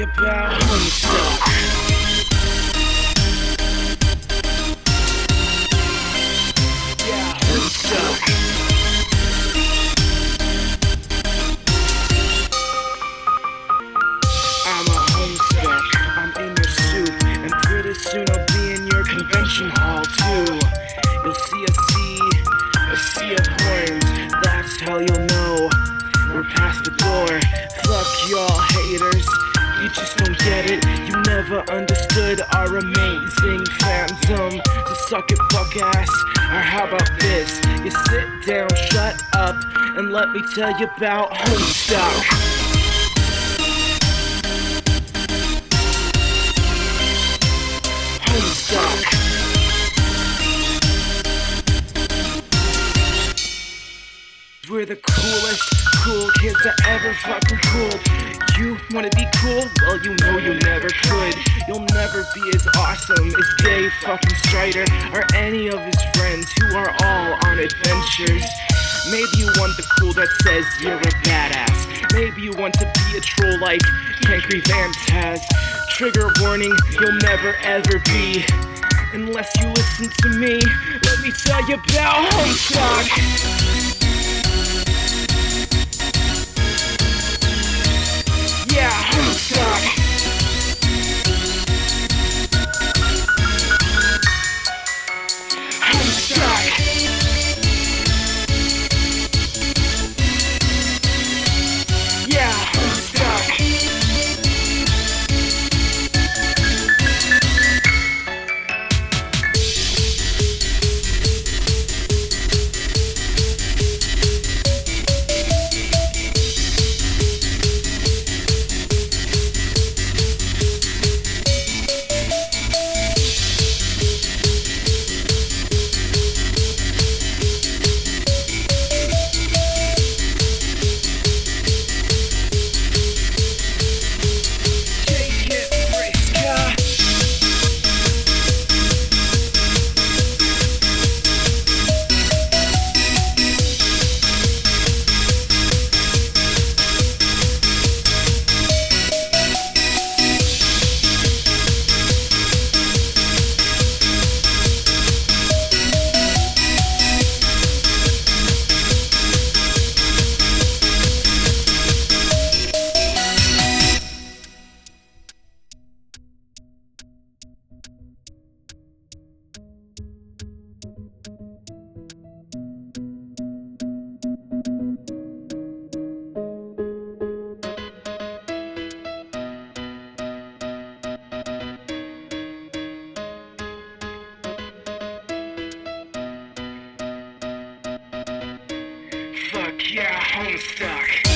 about Homestuck. Yeah, Homestuck. I'm a Homestuck. I'm in your soup, and pretty soon I'll be in your convention hall too. You'll see a sea of horns. That's how you'll know we're past the door. Fuck y'all haters, you just don't get it. You never understood our amazing fandom. So suck it, fuck ass, or how about this? You sit down, shut up, and let me tell you about Homestuck. Homestuck. We're the coolest cool kids that ever fucking cooled. You wanna be cool? Well, you know you never could. You'll never be as awesome as Dave fucking Strider or any of his friends who are all on adventures. Maybe you want the cool that says you're a badass. Maybe you want to be a troll like Cankry Vance has. Trigger warning, you'll never ever be, unless you listen to me. Let me tell you about Homestuck. Yeah, Homestuck. Homestuck. Yeah, Homestuck. Fuck yeah, Homestuck.